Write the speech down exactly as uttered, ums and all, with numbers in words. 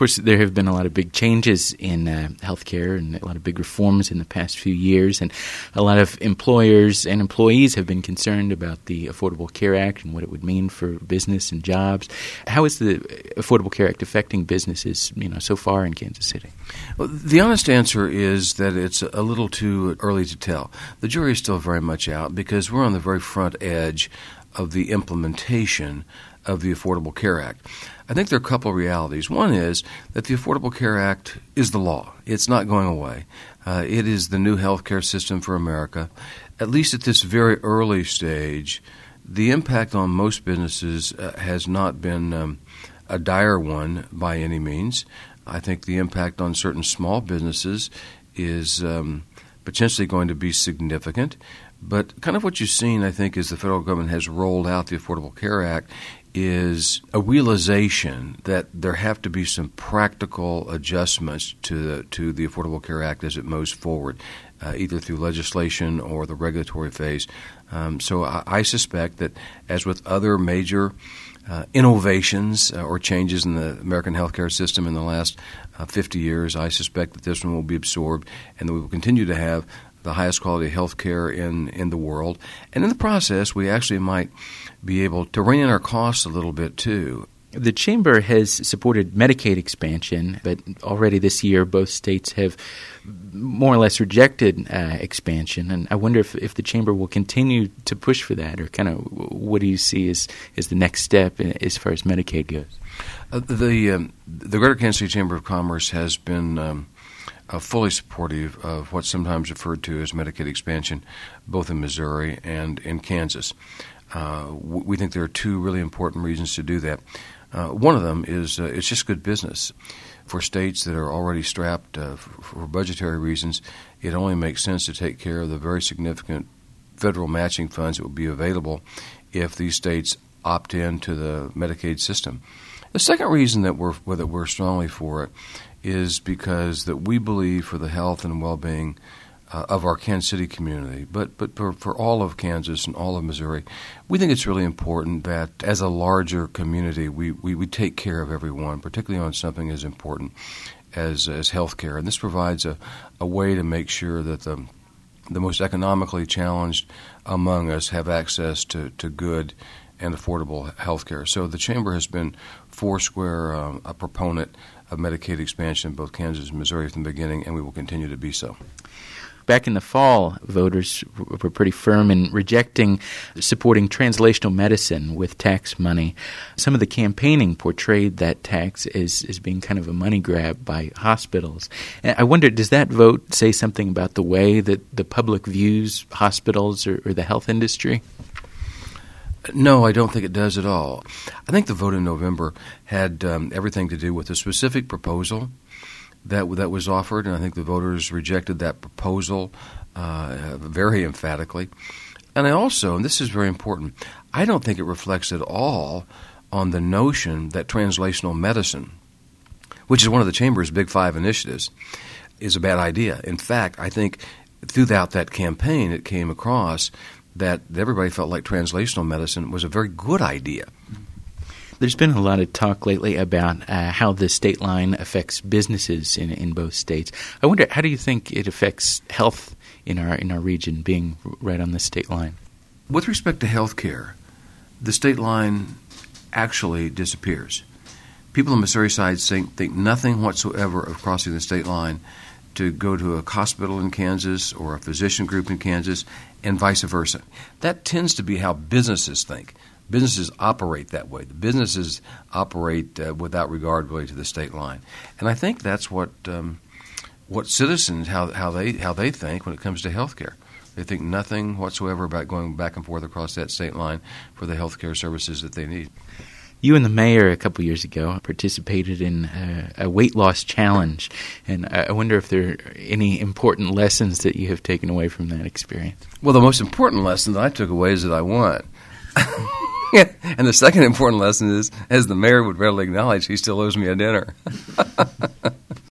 course, there have been a lot of big changes in uh, healthcare and a lot of big reforms in the past few years, and a lot of employers and employees have been concerned about the Affordable Care Act and what it would mean for business and jobs. How is the Affordable Care Act affecting businesses, you know, so far in Kansas City? Well, the honest answer is that it's a little too early to tell. The jury is still very much out because we're on the very front edge of the implementation of the Affordable Care Act. I think there are a couple of realities. One is that the Affordable Care Act is the law. It's not going away. Uh, it is the new health care system for America. At least at this very early stage, the impact on most businesses uh, has not been um, a dire one by any means. I think the impact on certain small businesses is um, potentially going to be significant. But kind of what you've seen, I think, is the federal government has rolled out the Affordable Care Act is a realization that there have to be some practical adjustments to the, to the Affordable Care Act as it moves forward, uh, either through legislation or the regulatory phase. Um, so I, I suspect that, as with other major uh, innovations uh, or changes in the American healthcare system in the last uh, fifty years, I suspect that this one will be absorbed and that we will continue to have the highest quality health care in, in the world. And in the process, we actually might be able to rein in our costs a little bit, too. The Chamber has supported Medicaid expansion, but already this year both states have more or less rejected uh, expansion. And I wonder if, if the Chamber will continue to push for that, or kind of what do you see as, as the next step as far as Medicaid goes? Uh, the, um, the Greater Kansas City Chamber of Commerce has been um, Uh, fully supportive of what's sometimes referred to as Medicaid expansion, both in Missouri and in Kansas. Uh, w- we think there are two really important reasons to do that. Uh, one of them is uh, it's just good business. For states that are already strapped uh, for, for budgetary reasons, it only makes sense to take care of the very significant federal matching funds that will be available if these states opt in to the Medicaid system. The second reason that we're, that we're strongly for it is because that we believe for the health and well-being uh, of our Kansas City community, but but for, for all of Kansas and all of Missouri, we think it's really important that as a larger community we, we, we take care of everyone, particularly on something as important as as health care. And this provides a, a way to make sure that the the most economically challenged among us have access to, to good and affordable health care. So the Chamber has been foursquare um, a proponent of Medicaid expansion in both Kansas and Missouri from the beginning, and we will continue to be so. Back in the fall, voters were pretty firm in rejecting supporting translational medicine with tax money. Some of the campaigning portrayed that tax as, as being kind of a money grab by hospitals. And I wonder, does that vote say something about the way that the public views hospitals or, or the health industry? No, I don't think it does at all. I think the vote in November had um, everything to do with a specific proposal that that was offered, and I think the voters rejected that proposal uh, very emphatically. And I also, and this is very important, I don't think it reflects at all on the notion that translational medicine, which is one of the Chamber's Big Five initiatives, is a bad idea. In fact, I think throughout that campaign it came across that everybody felt like translational medicine was a very good idea. There's been a lot of talk lately about uh, how the state line affects businesses in in both states. I wonder, how do you think it affects health in our in our region, being right on the state line? With respect to health care, the state line actually disappears. People on the Missouri side think, think nothing whatsoever of crossing the state line to go to a hospital in Kansas or a physician group in Kansas, and vice versa. That tends to be how businesses think. Businesses operate that way. The businesses operate uh, without regard really to the state line, and I think that's what um, what citizens how how they how they think when it comes to health care. They think nothing whatsoever about going back and forth across that state line for the health care services that they need. You and the mayor a couple years ago participated in a, a weight loss challenge, and I wonder if there are any important lessons that you have taken away from that experience. Well, the most important lesson that I took away is that I won. And the second important lesson is, as the mayor would readily acknowledge, he still owes me a dinner.